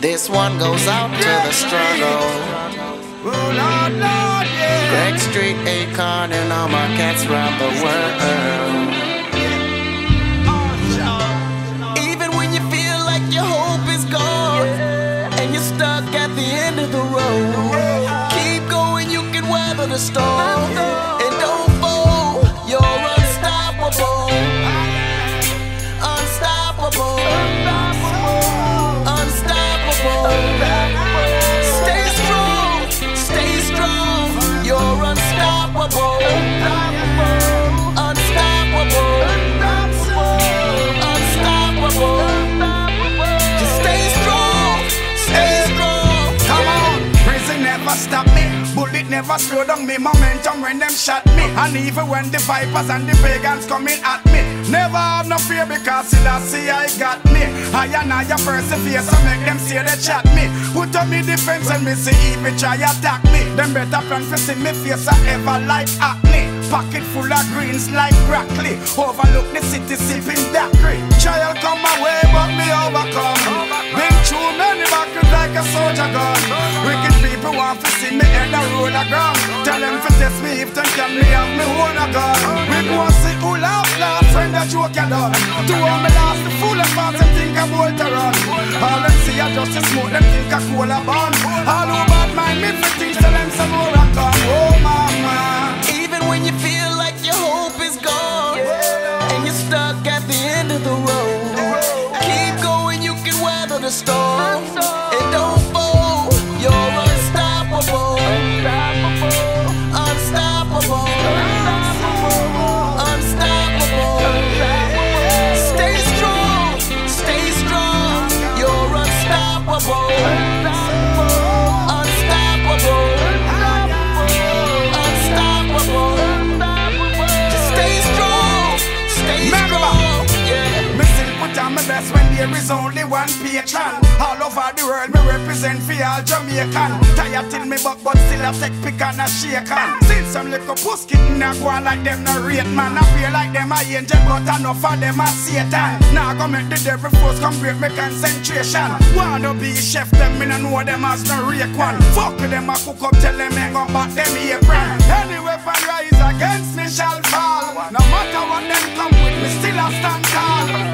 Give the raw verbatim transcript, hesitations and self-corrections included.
This one goes out to the struggle. Oh, Lord, Lord, yeah. Greg Street, Akon, and all my cats round the world. Even when you feel like your hope is gone and you're stuck at the end of the road, keep going, you can weather the storm. And don't fold, you're unstoppable. Unstoppable. Unstoppable. Stay strong, stay strong. You're unstoppable. Unstoppable. Unstoppable. Just stay strong, stay strong. Come on, prison never stop me. Bullet never slow down me momentum when them shot me. And even when the vipers and the pagans coming at me, never have no fear because still I see I got me. I and I a persevere, so make them see they chat me. Put up me defense and me see if they try attack me. Them better plan for see me face I ever like acne. Pocket full of greens like broccoli. Overlook the city sipping daiquiri. Trial come my way but me overcome. Been through many battles like a soldier gun. Wicked people want to see me in the road of ground. Tell them to test me if they can me have me own a gun. We go see who laugh last when the joke you done. Two of me last the fool of fast and think I'm bolt to run. All them see are just a smoke, them think a cola bun. All who bad mind me for things tell them some more a come. Oh mama. Even when you feel like your hope is gone and you're stuck at the end of the road, keep going, you can weather the storm. And don't fold, you're unstoppable. Unstoppable. Unstoppable. Stay strong, stay strong. You're unstoppable. Unstoppable. Unstoppable. Just stay strong, stay strong. Yeah. Me still put on my best when there is only one patron. All over the world me represent for all Jamaican. Tired till me buck but still I take pick and a shake on. Since some little puss kitten a go on like them no rate man. I feel like them a angel but enough of them a Satan. Now go make the devil force come break me concentration. Wanna be chef them me no know them as no rake one. Fuck with them a cook up tell them hang up back them apron. Any weapon rise against me shall fall. No matter what them come with me still a stand tall.